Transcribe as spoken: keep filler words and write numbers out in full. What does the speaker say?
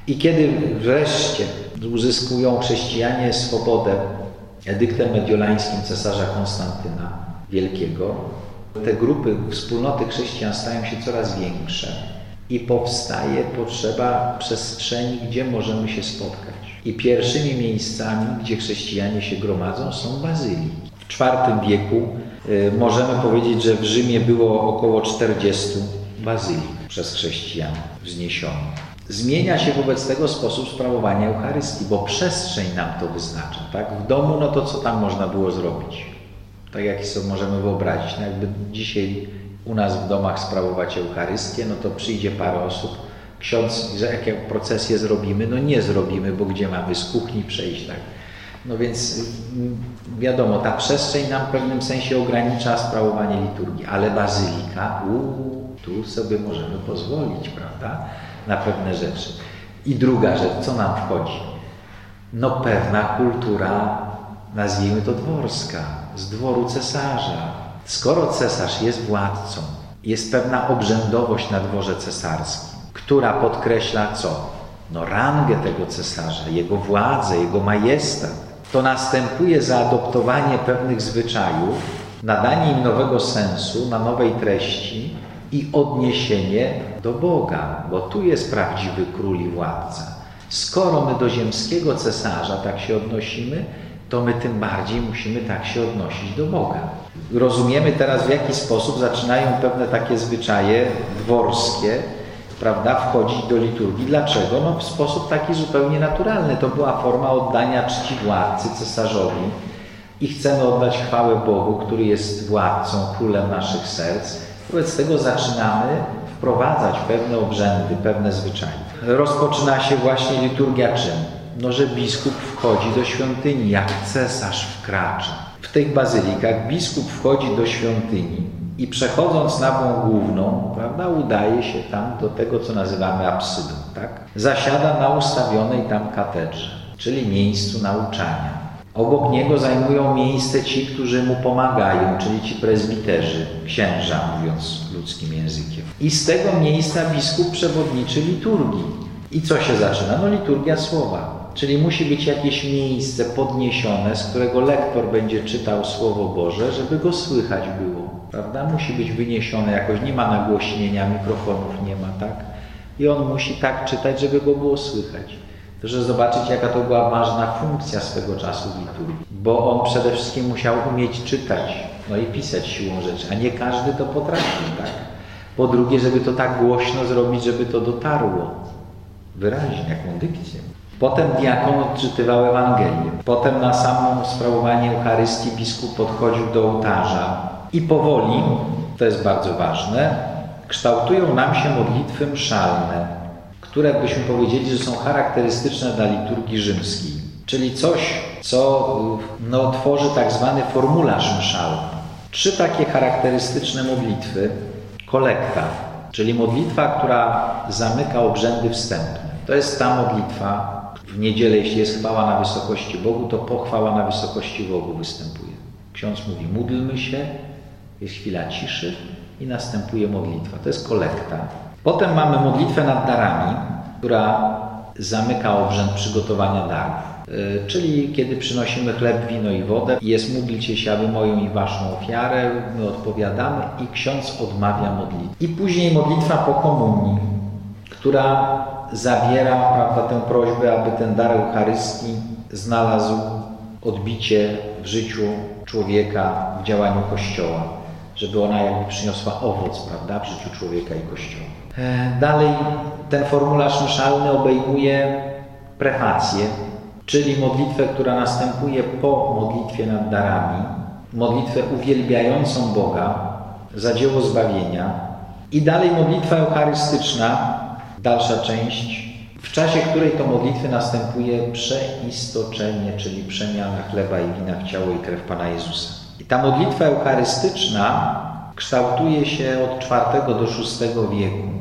I kiedy wreszcie uzyskują chrześcijanie swobodę edyktem mediolańskim cesarza Konstantyna Wielkiego, te grupy, wspólnoty chrześcijan stają się coraz większe i powstaje potrzeba przestrzeni, gdzie możemy się spotkać. I pierwszymi miejscami, gdzie chrześcijanie się gromadzą, są bazyliki. W czwartym wieku y, możemy powiedzieć, że w Rzymie było około czterdziestu bazylik przez chrześcijan wzniesionych. Zmienia się wobec tego sposób sprawowania Eucharystii, bo przestrzeń nam to wyznacza. Tak? W domu, no to co tam można było zrobić? Tak jak sobie możemy wyobrazić, no jakby dzisiaj u nas w domach sprawować Eucharystię, no to przyjdzie parę osób, ksiądz, że jakie procesję zrobimy? No nie zrobimy, bo gdzie mamy z kuchni przejść, tak? No więc wiadomo, ta przestrzeń nam w pewnym sensie ogranicza sprawowanie liturgii, ale bazylika, uu, tu sobie możemy pozwolić, prawda, na pewne rzeczy. I druga rzecz, co nam wchodzi? No pewna kultura, nazwijmy to dworska, z dworu cesarza. Skoro cesarz jest władcą, jest pewna obrzędowość na dworze cesarskim, która podkreśla co? No rangę tego cesarza, jego władzę, jego majestat. To następuje zaadoptowanie pewnych zwyczajów, nadanie im nowego sensu, na nowej treści i odniesienie do Boga, bo tu jest prawdziwy król i władca. Skoro my do ziemskiego cesarza tak się odnosimy, to my tym bardziej musimy tak się odnosić do Boga. Rozumiemy teraz, w jaki sposób zaczynają pewne takie zwyczaje dworskie, prawda, wchodzić do liturgii. Dlaczego? No w sposób taki zupełnie naturalny. To była forma oddania czci władcy, cesarzowi i chcemy oddać chwałę Bogu, który jest władcą, królem naszych serc. Wobec tego zaczynamy wprowadzać pewne obrzędy, pewne zwyczaje. Rozpoczyna się właśnie liturgia czym? No, że biskup wchodzi do świątyni, jak cesarz wkracza. W tych bazylikach biskup wchodzi do świątyni i przechodząc nawą główną, prawda, udaje się tam do tego, co nazywamy apsydą, tak? Zasiada na ustawionej tam katedrze, czyli miejscu nauczania. Obok niego zajmują miejsce ci, którzy mu pomagają, czyli ci prezbiterzy, księża, mówiąc ludzkim językiem. I z tego miejsca biskup przewodniczy liturgii. I co się zaczyna? No liturgia słowa. Czyli musi być jakieś miejsce podniesione, z którego lektor będzie czytał Słowo Boże, żeby go słychać było. Prawda? Musi być wyniesione jakoś, nie ma nagłośnienia, mikrofonów nie ma, tak? I on musi tak czytać, żeby go było słychać. Proszę zobaczyć, jaka to była ważna funkcja swego czasu w liturgii. Bo on przede wszystkim musiał umieć czytać, no i pisać siłą rzeczy, a nie każdy to potrafił, tak? Po drugie, żeby to tak głośno zrobić, żeby to dotarło wyraźnie, jaką dykcję. Potem diakon odczytywał Ewangelię. Potem na samo sprawowanie Eucharystii biskup podchodził do ołtarza i powoli, to jest bardzo ważne, kształtują nam się modlitwy mszalne, które byśmy powiedzieli, że są charakterystyczne dla liturgii rzymskiej. Czyli coś, co no, tworzy tak zwany formularz mszalny. Trzy takie charakterystyczne modlitwy. Kolekta, czyli modlitwa, która zamyka obrzędy wstępne. To jest ta modlitwa, w niedzielę, jeśli jest chwała na wysokości Bogu, to pochwała na wysokości Bogu występuje. Ksiądz mówi, módlmy się, jest chwila ciszy i następuje modlitwa. To jest kolekta. Potem mamy modlitwę nad darami, która zamyka obrzęd przygotowania darów. Yy, czyli kiedy przynosimy chleb, wino i wodę, jest módlcie się, aby moją i waszą ofiarę, my odpowiadamy i ksiądz odmawia modlitwę. I później modlitwa po komunii, która zawiera, prawda, tę prośbę, aby ten dar Eucharystii znalazł odbicie w życiu człowieka, w działaniu Kościoła, żeby ona jakby przyniosła owoc, prawda, w życiu człowieka i Kościoła. Dalej ten formularz mszalny obejmuje prefację, czyli modlitwę, która następuje po modlitwie nad darami, modlitwę uwielbiającą Boga za dzieło zbawienia i dalej modlitwa eucharystyczna, dalsza część, w czasie której to modlitwy następuje przeistoczenie, czyli przemiana chleba i wina w ciało i krew Pana Jezusa. I ta modlitwa eucharystyczna kształtuje się od czwartego do szóstego wieku